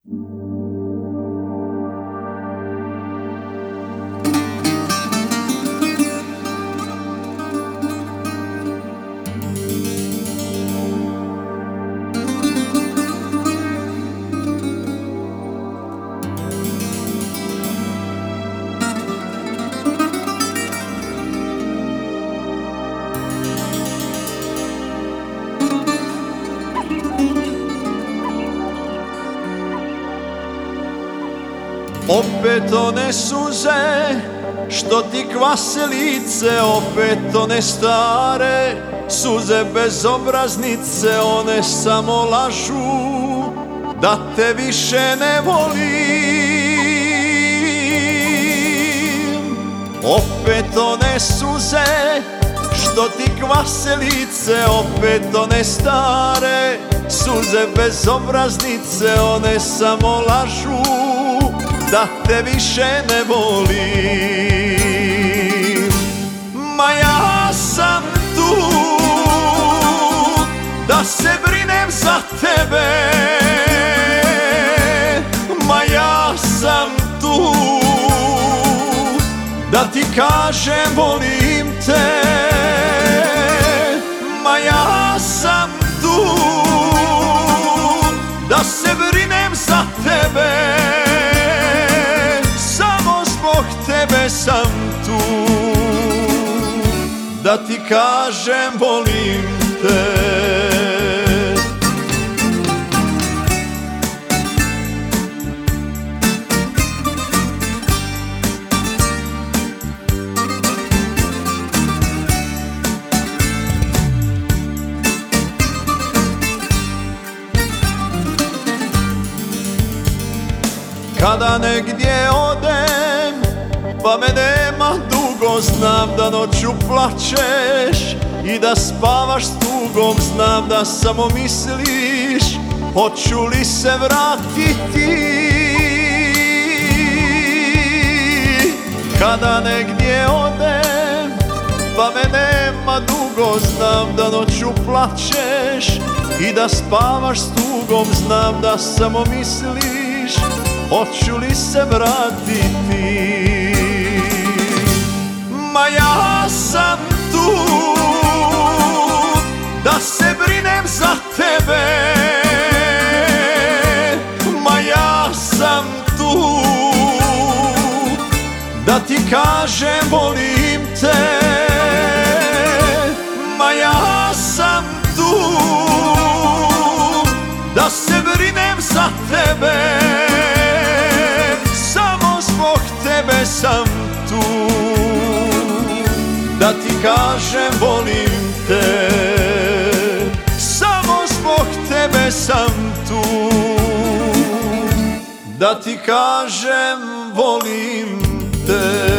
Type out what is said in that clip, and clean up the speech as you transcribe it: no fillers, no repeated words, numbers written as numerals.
Opet one suze što ti kvase lice, opet one stare suze bezobraznice, one samo lažu da te više ne volim. Opet one suze što ti kvase lice, opet one stare suze bezobraznice, one samo lažu da te više ne volim. Ma ja sam tu da se brinem za tebe, ma ja sam tu da ti kažem volim te, ma ja sam tu da se brinem za tebe, tebe sam tu da ti kažem volim te. Kada negdje odem pa me nema dugo, znam da noću plačeš i da spavaš s tugom, znam da samo misliš hoću li se vratiti. Kada negdje odem pa me nema dugo, znam da noću plačeš i da spavaš s tugom, znam da samo misliš hoću li se vratiti. Ma ja sam tu da se brinem za tebe, ma ja sam tu da ti kažem volim te, ma ja sam tu da se brinem za tebe, samo zbog tebe sam tu da ti kažem volim te, samo zbog tebe sam tu da ti kažem volim te.